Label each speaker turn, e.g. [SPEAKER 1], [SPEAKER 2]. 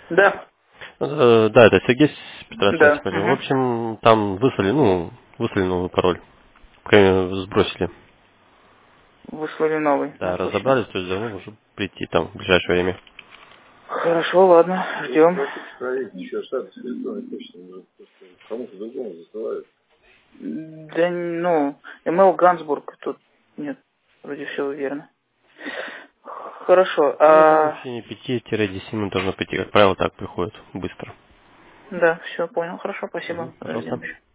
[SPEAKER 1] Да,
[SPEAKER 2] Да, это Сергей с Петра
[SPEAKER 1] да,
[SPEAKER 2] Сенсполя. В общем, там выслали новый пароль. Сбросили.
[SPEAKER 1] выслали новый,
[SPEAKER 2] Да,
[SPEAKER 1] отлично.
[SPEAKER 2] разобрались, то есть должны уже прийти там в ближайшее время.
[SPEAKER 1] Хорошо, ладно, ждем. Да, ну, email Гансбург, тут нет, вроде все верно. Хорошо,
[SPEAKER 2] Ну, я думаю, в течение 5-10 минут должно прийти. Как правило, так приходит быстро.
[SPEAKER 1] да, все, понял, хорошо, спасибо.
[SPEAKER 2] Пожалуйста.
[SPEAKER 1] Подождем еще.